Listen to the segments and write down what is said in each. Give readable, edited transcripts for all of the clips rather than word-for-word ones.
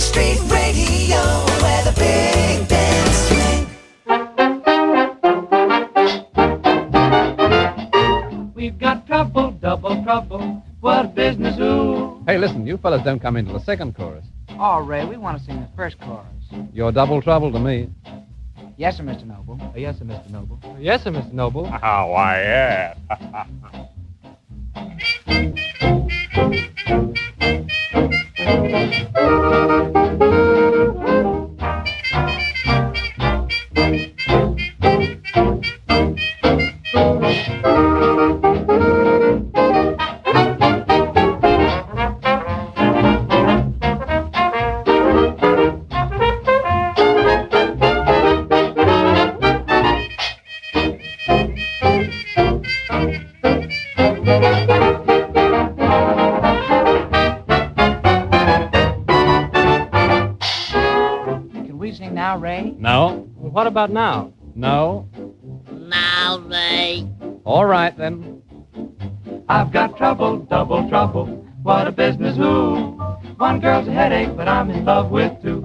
Street Radio, where the big bands swing. We've got trouble, double trouble. What business, ooh? Hey, listen, you fellas don't come into the second chorus. Oh, Ray, we want to sing the first chorus. You're double trouble to me. Yes, sir, Mr. Noble. Yes, sir, Mr. Noble. Yes, sir, Mr. Noble. How I am. Now, Ray? No. Well, what about now? No. Now, Ray. All right, then. I've got trouble, double trouble. What a business, ooh. One girl's a headache, but I'm in love with two.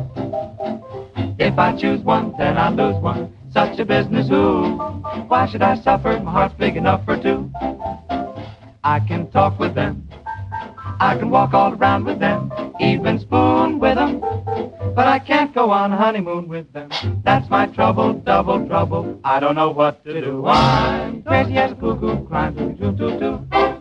If I choose one, then I lose one. Such a business, ooh. Why should I suffer? My heart's big enough for two. I can talk with them. I can walk all around with them. Even spoon with them. But I can't go on a honeymoon with them. That's my trouble, double trouble. I don't know what to do. I'm crazy as a cuckoo, crying, doo-doo-doo-doo.